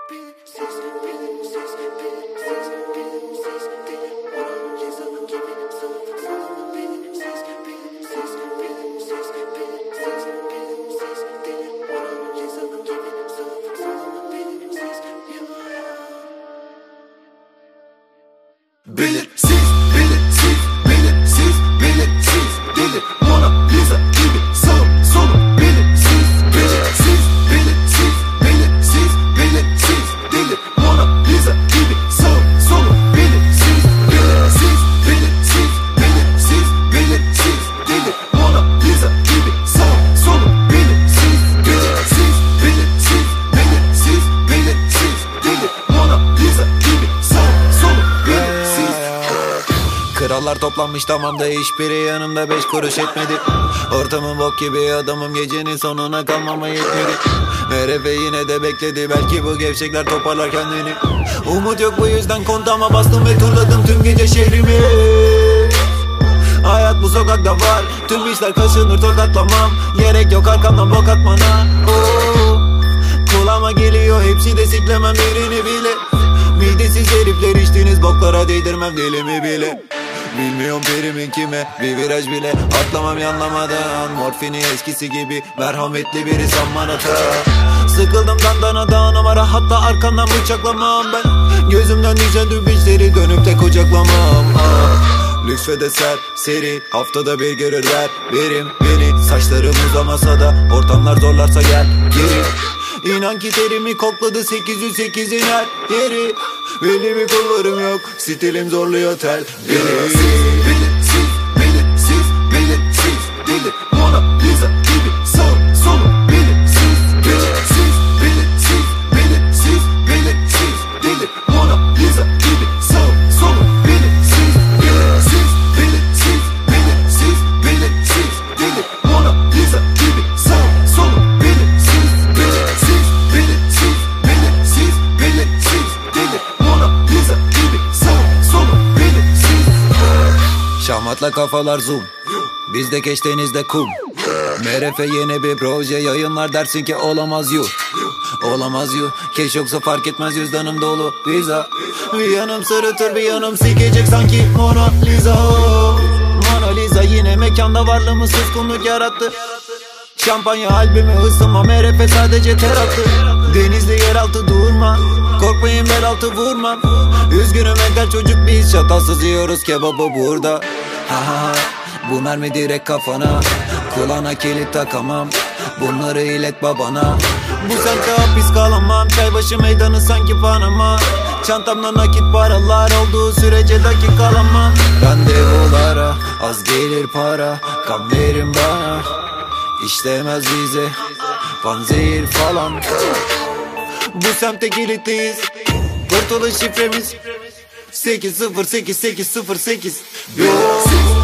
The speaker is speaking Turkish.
Belirsiz, belirsiz, belirsiz, belirsiz. Deli Mona Lisa gibi sağım solum belirsiz. Belirsiz, belirsiz, belirsiz, belirsiz. Deli Mona Lisa gibi sağım solum belirsiz. Belirsiz, belirsiz, belirsiz, belirsiz. Deli Mona Lisa gibi sağım solum belirsiz. Belirsiz, belirsiz, belirsiz, belirsiz. Deli Mona Lisa gibi sağım solum belirsiz. Krallar toplanmış tamam da hiçbiri yanımda 5 kuruş etmedi. Ortamın bok gibi adamım, gecenin sonuna kalmama yetmedi. Merefe yine de bekledi, belki bu gevşekler toparlar kendini. Umut yok bu yüzden kontağıma bastım ve turladım tüm gece şehrimi. Hayat bu sokakta var, tüm işler kaşınır tokatlamam. Gerek yok arkamdan bok atmana. Kulağıma geliyor hepsi de siklemem birini bile. Midesiz herifler içtiğiniz boklara değdirmem dilimi bile. Bilmiyorum perimin kime, bir viraj bile atlamam yanlamadan. Morfini eskisi gibi merhametli biri sanman hata. Sıkıldım dandana numara, hatta arkamdan bıçaklamam ben. Gözümden nice dübüşleri dönüp de kucaklamam. Lüks ve de seri, haftada bir görürler verim beni. Saçlarım uzamasa da ortamlar zorlarsa gel geri. İnan ki terimi kokladı 808'in her yeri. Belli bir kulvarım yok, stilim zorluyor tel beni. Belirsiz, belirsiz, belirsiz. Deli Mona Lisa gibi sağım solum belirsiz. Belirsiz, belirsiz, belirsiz, belirsiz. Deli Mona Lisa gibi sağım solum belirsiz. Belirsiz, belirsiz, belirsiz, belirsiz. Deli Mona Lisa gibi sağım solum belirsiz. Belirsiz, belirsiz, belirsiz, belirsiz. Deli Mona Lisa gibi sağım solum belirsiz. Şahmatla kafalar zoom, bizde keş denizde kum. Merefe yeni bir proje yayınlar, dersin ki olamaz you. Olamaz you, keş yoksa fark etmez cüzdanım dolu visa. Bir yanım sırıtır bir yanım sikecek sanki Mona Lisa. Mona Lisa yine mekanda varlığımı suskunluk yarattı. Şampanya albümü ısınma, merefe sadece ter attı. Denizli yeraltı durma, korkmayın bel altı vurmam. Üzgünüm entel çocuk biz, çatalsız yiyoruz kebabı burada. Ha ha, bu mermi direkt kafana, kulağına kilit takamam. Bunları ilet babana. Bu semtte hapis kalamam, çaybaşı meydanı sanki Panama. Çantamda nakit paralar olduğu sürece dakika alamam. Randevulara az gelir para, kan verin bana. İşlemez bize panzehir falan. Bu semtte kilitliyiz, kurtuluş şifremiz 8080808. Belirsiz,